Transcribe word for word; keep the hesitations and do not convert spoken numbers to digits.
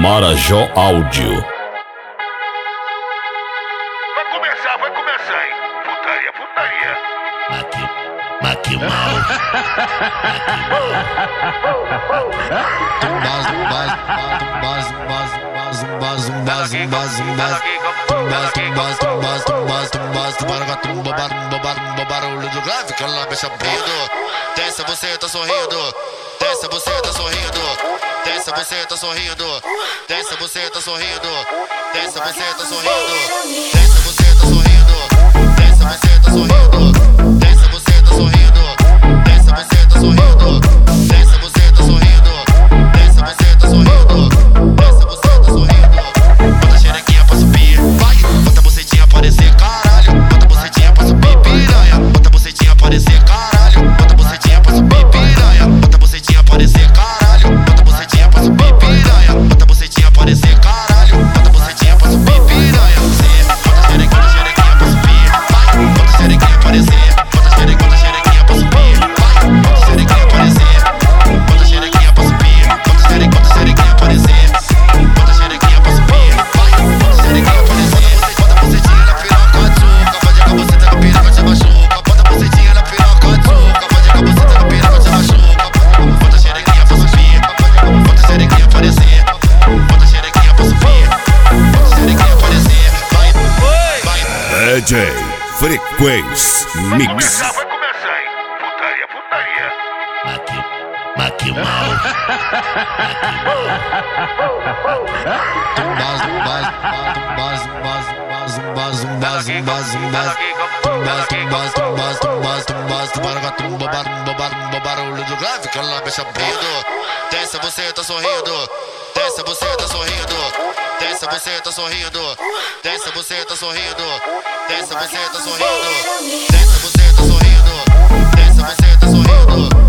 Marajó Áudio. Vai começar, vai começar, hein? Putaria, putaria. Maqui, maqui mal. Tumbas, tumbas, tumbas, tumbas, tumbas, tumbas, tumbas, tumbas, tumbas, tumbas, tumbas, tumbas, tumbas, tumbas, tumba, barumba, barumba, barulho do grave, que ela mexe abrindo. Desce, você tá sorrindo. Desce, você tá sorrindo. Desce, você tá sorrindo. Desce, você tá sorrindo. Desce, você tá sorrindo. Desce, você tá sorrindo. Desce, você tá sorrindo. Desce, você tá sorrindo. Desce, você tá sorrindo. Desce, você tá sorrindo. Desce, você tá sorrindo. Desce, você tá sorrindo. Bota a xerequinha pra subir, vai. Bota a bucetinha pra descer, caralho. Bota a bucetinha pra subir, piranha. Bota a bucetinha pra descer, caralho. Bota a bucetinha pra subir, piranha. Bota a bucetinha pra descer, caralho. Bota a bucetinha pra subir, piranha. Bota a bucetinha pra descer, caralho. Bota a bucetinha pra subir, piranha. Você bota a xerequinha, xerequinha pra subir, vai. Bota a xerequinha pra descer. Bota a xerequinha, bota a xerequinha pra subir, vai. Bota a xerequinha pra descer. Bota a xerequinha pra subir. Bota a xerequinha, bota a xerequinha pra descer. Bota a xerequinha pra subir, vai. Bota a xerequinha pra descer. Bota a bucetinha na piroca, açúcar. Pode que a buceta na piroca te machuca. Bota a bucetinha na piroca, açúcar. Pode que a buceta na piroca te machuca. Bota a xerequinha pra subir. Bota a xerequinha pra descer. Bota a xerequinha pra subir. Bota a xerequinha pra descer. Vai, vai. D J Frequência Vai Mix. começar, vai começar, hein? Putaria, putaria. Maqui, maqui mal. Tumbas, tumbas, tumbas, tumbas, tumbas, tumbas, tumbas, tumbas, tumbas, tumbas, tumbas, tumbas, tumbas, tumbas, tumba, barumba, barumba, barulho do grave, que ela mexe abrindo. Desce, você tá sorrindo. Desce, você tá sorrindo. Desce, você tá sorrindo. Desce, você tá sorrindo. Desce, você tá sorrindo. Desce, você tá sorrindo. Desce, você tá sorrindo.